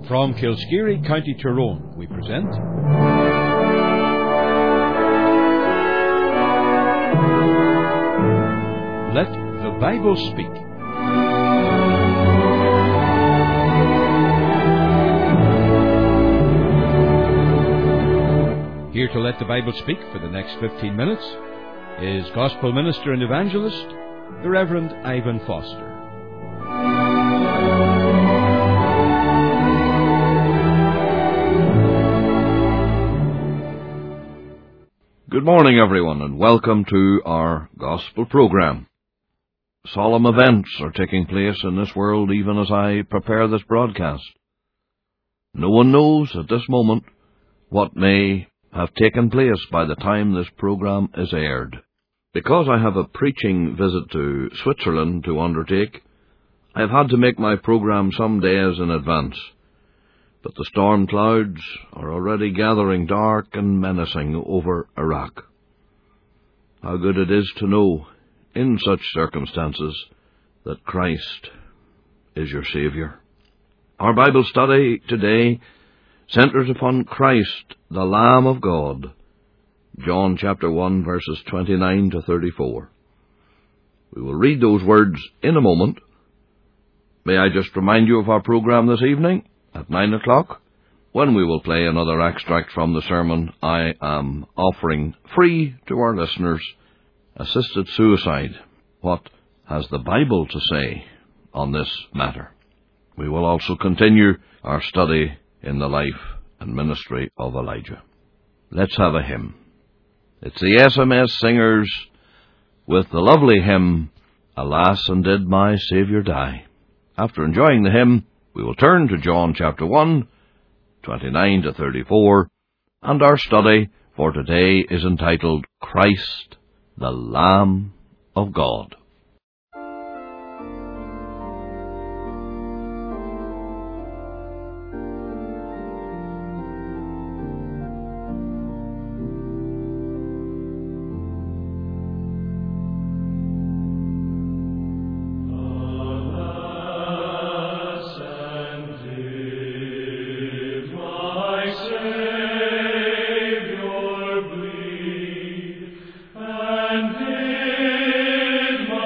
From Kilskeary, County Tyrone, we present Let the Bible Speak. Here to let the Bible speak for the next 15 minutes is Gospel Minister and Evangelist, the Reverend Ivan Foster. Good morning, everyone, and welcome to our Gospel program. Solemn events are taking place in this world even as I prepare this broadcast. No one knows at this moment what may have taken place by the time this program is aired. Because I have a preaching visit to Switzerland to undertake, I have had to make my program some days in advance. But the storm clouds are already gathering dark and menacing over Iraq. How good it is to know, in such circumstances, that Christ is your Saviour. Our Bible study today centres upon Christ, the Lamb of God, John chapter 1, verses 29 to 34. We will read those words in a moment. May I just remind you of our program this evening at 9 o'clock, when we will play another extract from the sermon I am offering free to our listeners, Assisted Suicide. What has the Bible to say on this matter? We will also continue our study in the life and ministry of Elijah. Let's have a hymn. It's the SMS Singers with the lovely hymn, Alas, and Did My Saviour Die? After enjoying the hymn, we will turn to John chapter 1, 29 to 34, and our study for today is entitled Christ, the Lamb of God. And did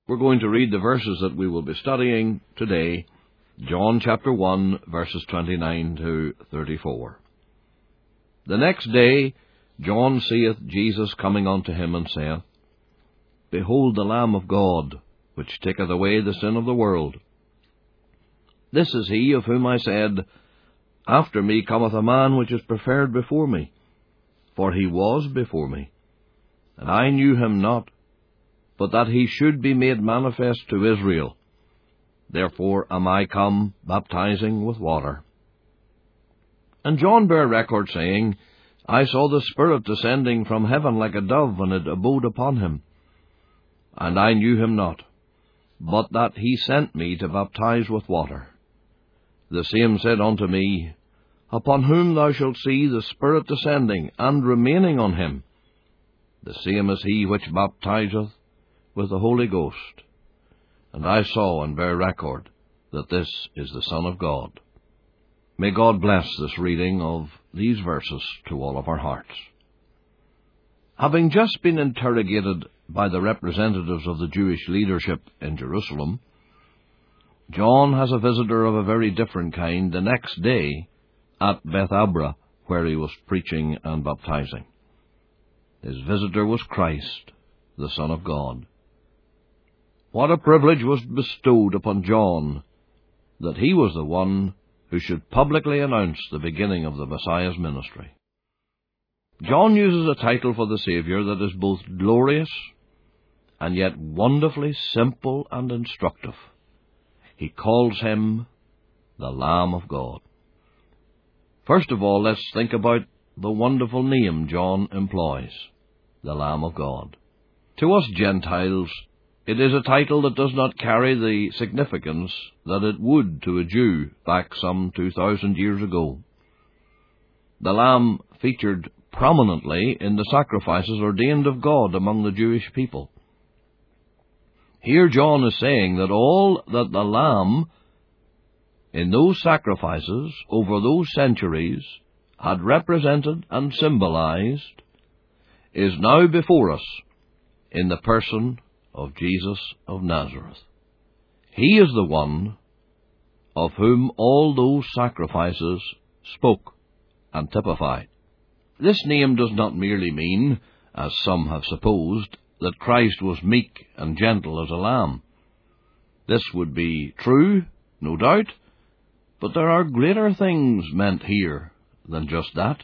We're going to read the verses that we will be studying today, John chapter 1, verses 29 to 34. The next day John seeth Jesus coming unto him, and saith, Behold the Lamb of God, which taketh away the sin of the world. This is he of whom I said, After me cometh a man which is preferred before me, for he was before me, and I knew him not, but that he should be made manifest to Israel. Therefore am I come baptizing with water. And John bare record, saying, I saw the Spirit descending from heaven like a dove, and it abode upon him. And I knew him not, but that he sent me to baptize with water. The same said unto me, Upon whom thou shalt see the Spirit descending and remaining on him, the same is he which baptizeth with the Holy Ghost. And I saw and bear record that this is the Son of God. May God bless this reading of these verses to all of our hearts. Having just been interrogated by the representatives of the Jewish leadership in Jerusalem, John has a visitor of a very different kind the next day at Bethabara, where he was preaching and baptizing. His visitor was Christ, the Son of God. What a privilege was bestowed upon John, that he was the one who should publicly announce the beginning of the Messiah's ministry. John uses a title for the Saviour that is both glorious and yet wonderfully simple and instructive. He calls him the Lamb of God. First of all, let's think about the wonderful name John employs, the Lamb of God. To us Gentiles, it is a title that does not carry the significance that it would to a Jew back some 2,000 years ago. The Lamb featured prominently in the sacrifices ordained of God among the Jewish people. Here John is saying that all that the Lamb in those sacrifices over those centuries had represented and symbolized is now before us in the person of Jesus of Nazareth. He is the one of whom all those sacrifices spoke and typified. This name does not merely mean, as some have supposed, that Christ was meek and gentle as a lamb. This would be true, no doubt, but there are greater things meant here than just that.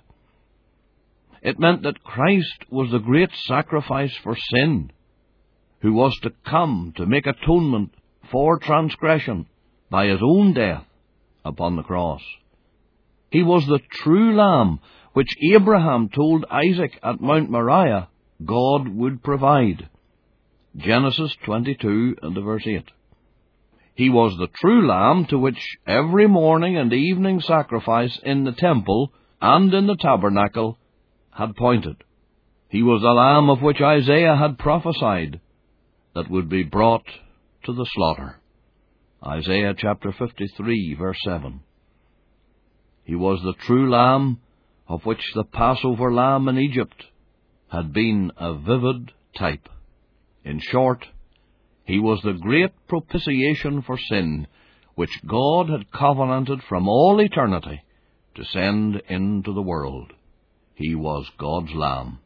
It meant that Christ was the great sacrifice for sin, who was to come to make atonement for transgression by his own death upon the cross. He was the true Lamb which Abraham told Isaac at Mount Moriah God would provide. Genesis 22 and verse 8. He was the true Lamb to which every morning and evening sacrifice in the temple and in the tabernacle had pointed. He was the Lamb of which Isaiah had prophesied that would be brought to the slaughter. Isaiah chapter 53, verse 7. He was the true Lamb of which the Passover lamb in Egypt had been a vivid type. In short, he was the great propitiation for sin, which God had covenanted from all eternity to send into the world. He was God's Lamb.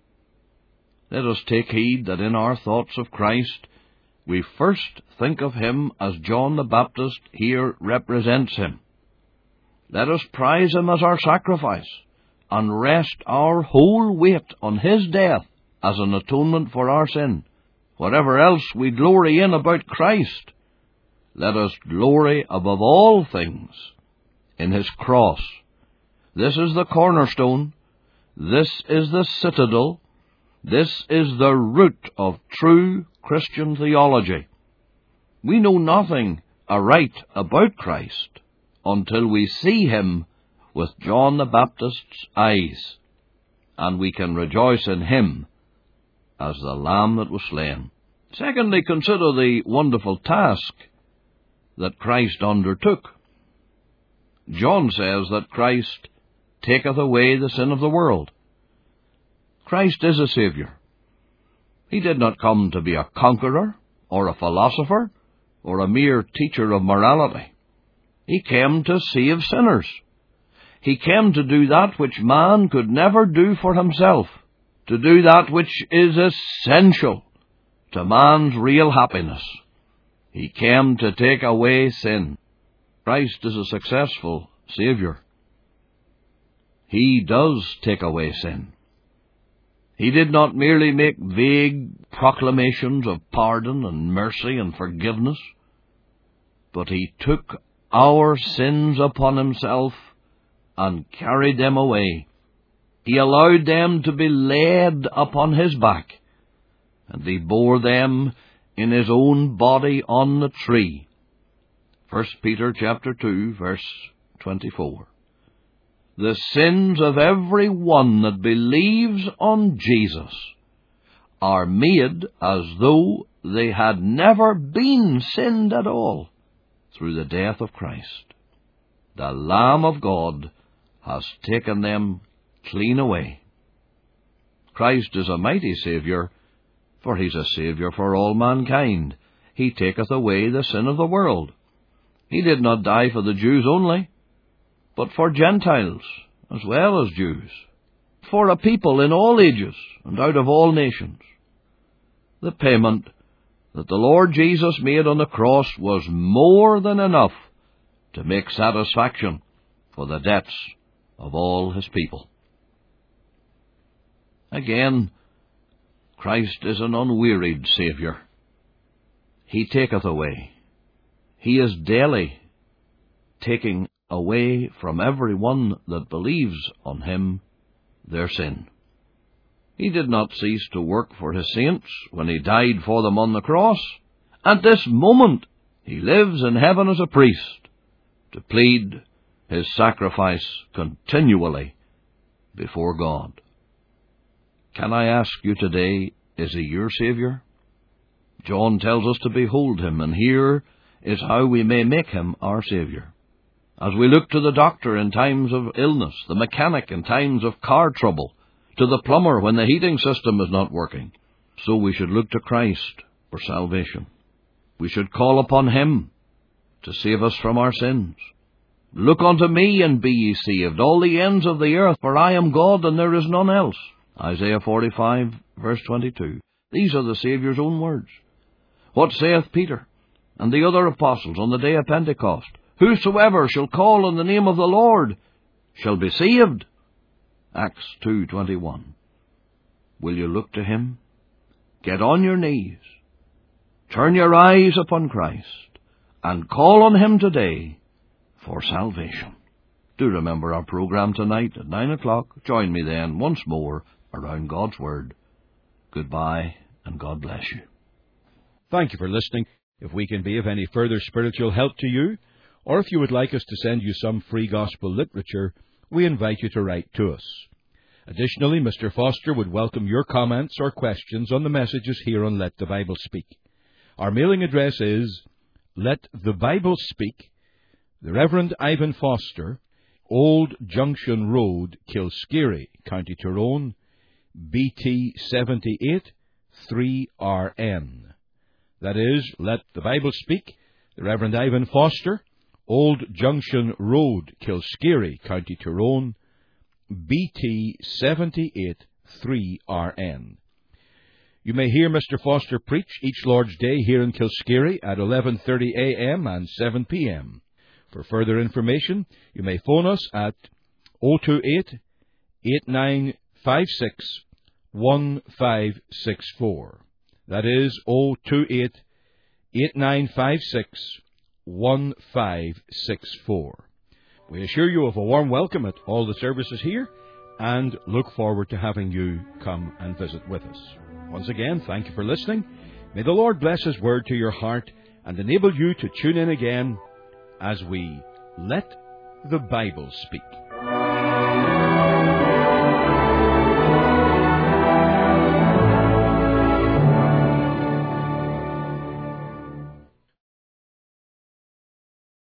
Let us take heed that in our thoughts of Christ, we first think of him as John the Baptist here represents him. Let us prize him as our sacrifice, and rest our whole weight on his death as an atonement for our sin. Whatever else we glory in about Christ, let us glory above all things in his cross. This is the cornerstone. This is the citadel. This is the root of true Christian theology. We know nothing aright about Christ until we see him with John the Baptist's eyes, and we can rejoice in him as the Lamb that was slain. Secondly, consider the wonderful task that Christ undertook. John says that Christ taketh away the sin of the world. Christ is a Saviour. He did not come to be a conqueror, or a philosopher, or a mere teacher of morality. He came to save sinners. He came to do that which man could never do for himself, to do that which is essential to man's real happiness. He came to take away sin. Christ is a successful Saviour. He does take away sin. He did not merely make vague proclamations of pardon and mercy and forgiveness, but He took our sins upon Himself and carried them away. He allowed them to be laid upon His back, and He bore them in His own body on the tree. 1 Peter chapter 2, verse 24. The sins of every one that believes on Jesus are made as though they had never been sinned at all through the death of Christ. The Lamb of God has taken them clean away. Christ is a mighty Saviour, for He's a Saviour for all mankind. He taketh away the sin of the world. He did not die for the Jews only, but for Gentiles as well as Jews, for a people in all ages and out of all nations. The payment that the Lord Jesus made on the cross was more than enough to make satisfaction for the debts of all His people. Again, Christ is an unwearied Saviour. He taketh away. He is daily taking away from every one that believes on Him their sin. He did not cease to work for His saints when He died for them on the cross. At this moment, He lives in heaven as a priest to plead His sacrifice continually before God. Can I ask you today, is He your Saviour? John tells us to behold Him, and here is how we may make Him our Saviour. As we look to the doctor in times of illness, the mechanic in times of car trouble, to the plumber when the heating system is not working, so we should look to Christ for salvation. We should call upon Him to save us from our sins. Look unto me, and be ye saved, all the ends of the earth, for I am God, and there is none else. Isaiah 45, verse 22. These are the Saviour's own words. What saith Peter and the other apostles on the day of Pentecost? Whosoever shall call on the name of the Lord shall be saved. Acts 2:21. Will you look to Him? Get on your knees. Turn your eyes upon Christ and call on Him today for salvation. Do remember our program tonight at 9 o'clock. Join me then once more around God's Word. Goodbye, and God bless you. Thank you for listening. If we can be of any further spiritual help to you, or if you would like us to send you some free gospel literature, we invite you to write to us. Additionally, Mr. Foster would welcome your comments or questions on the messages here on Let the Bible Speak. Our mailing address is Let the Bible Speak, the Reverend Ivan Foster, Old Junction Road, Kilskeary, County Tyrone, BT 78 3RN. That is, Let the Bible Speak, the Reverend Ivan Foster, Old Junction Road, Kilskeary, County Tyrone, BT 78 3RN. You may hear Mr. Foster preach each Lord's Day here in Kilskeary at 11:30 a.m. and 7 p.m. For further information, you may phone us at 028-8956-1564. That is 028-8956-1564. We assure you of a warm welcome at all the services here and look forward to having you come and visit with us. Once again, thank you for listening. May the Lord bless His word to your heart and enable you to tune in again as we Let the Bible Speak.